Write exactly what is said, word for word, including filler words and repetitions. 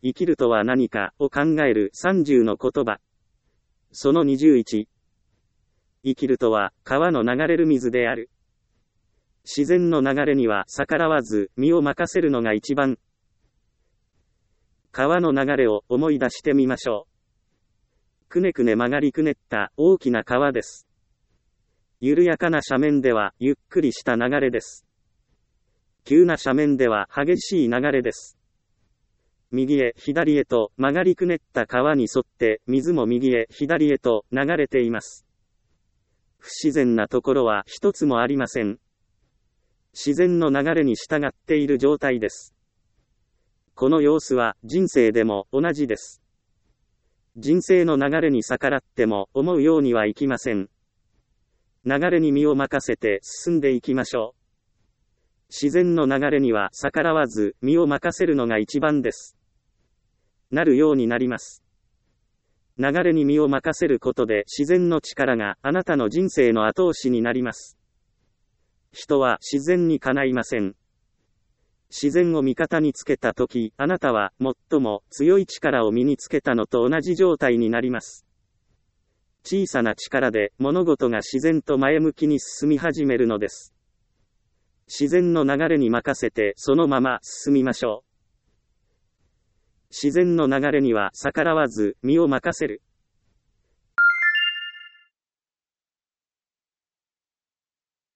生きるとは何かを考えるさんじゅうの言葉。そのにじゅういち。生きるとは川の流れる水である。自然の流れには逆らわず身を任せるのが一番。川の流れを思い出してみましょう。くねくね曲がりくねった大きな川です。緩やかな斜面ではゆっくりした流れです。急な斜面では激しい流れです。右へ左へと曲がりくねった川に沿って水も右へ左へと流れています。不自然なところは一つもありません。自然の流れに従っている状態です。この様子は人生でも同じです。人生の流れに逆らっても思うようにはいきません。流れに身を任せて進んでいきましょう。自然の流れには逆らわず身を任せるのが一番です。なるようになります。流れに身を任せることで自然の力があなたの人生の後押しになります。人は自然にかないません。自然を味方につけたとき、あなたは最も強い力を身につけたのと同じ状態になります。小さな力で物事が自然と前向きに進み始めるのです。自然の流れに任せてそのまま進みましょう。自然の流れには逆らわず身を任せる。